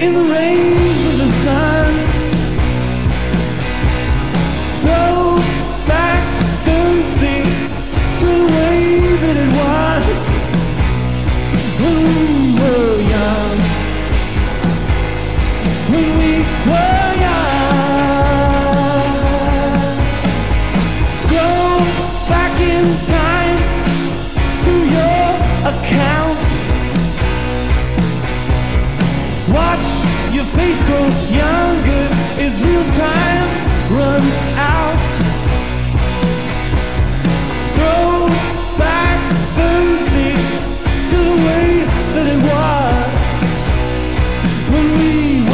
in the rays of the sun. Throw back Thursday to the way that it was when we were young. When we were young. Scroll back in time through your account. Watch your face grow younger as real time runs out. Throw back Thursday to the way that it was when we